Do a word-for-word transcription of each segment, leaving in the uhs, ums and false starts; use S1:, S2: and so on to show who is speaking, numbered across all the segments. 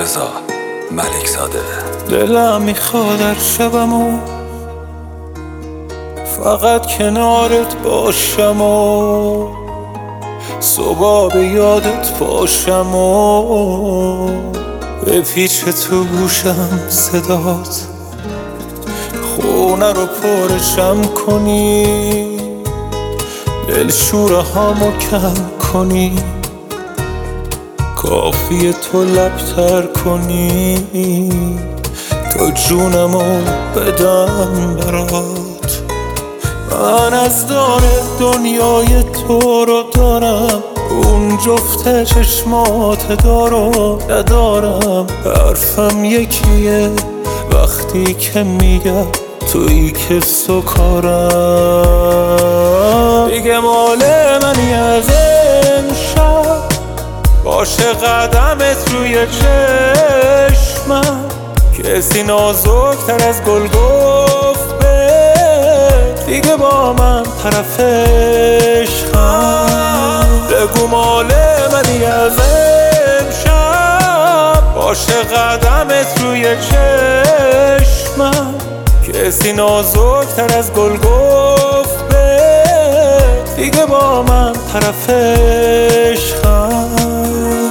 S1: رضا ملک زاده.
S2: دلم میخواد در شبمو فقط کنارت باشم و صبح به یادت باشم و به پیچ تو گوشم صدات خونه رو پرشم کنی، دلشوره هامو کم کنی، کافیه تو لبتر کنی تا جونمو بدم برات. من از دار دنیای تو رو دارم، اون جفت چشمات دارو ندارم. حرفم یکیه وقتی که میگم توی که سکارم. دیگه مال منی از امشب، باشه قدمت روی چشمم. کسی نازکتر از گل گفت به دیگه با من طرف عشقم. بگو مال منی از امشب، باشه قدمت روی چشمم. کسی نازکتر از گل گفت به دیگه با من طرف عشقم.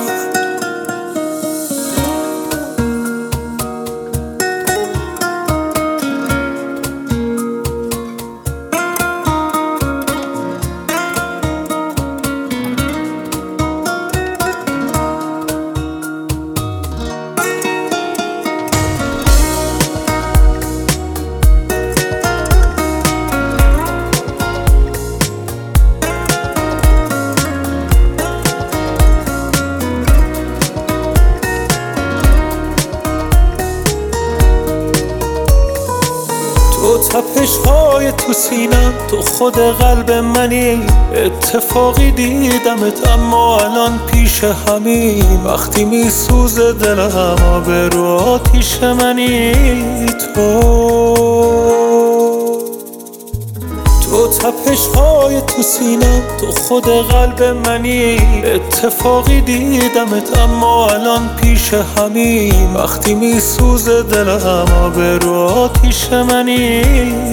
S2: تو تپش های تو سینم، تو خود قلب منی. اتفاقی دیدمت اما الان پیش همین. وقتی میسوزه دلم آب رو آتیش منی. تو تو تپش های تو سینم، تو خود قلب منی. اتفاقی دیدمت اما الان پیش همین. وقتی میسوزه دلم آب رو آتیش منی.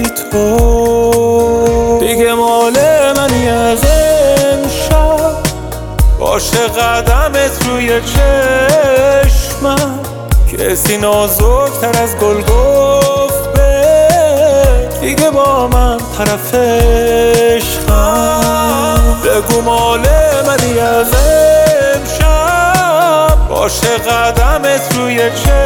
S2: تو دیگه مال منی از امشب، باشه قدمت روی چشمم. کسی نازکتر از گل گفت به دیگه با من طرف عشقم. بگو مال منی از امشب، باشه قدمت روی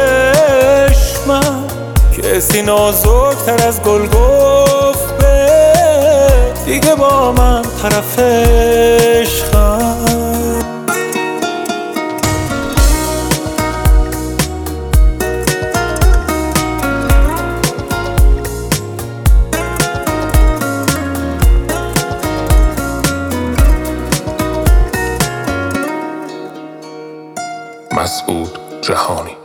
S2: چشمم. کسی نازکتر از گل گفت به دیگه با من طرف عشقم.
S1: مسعود جهانی.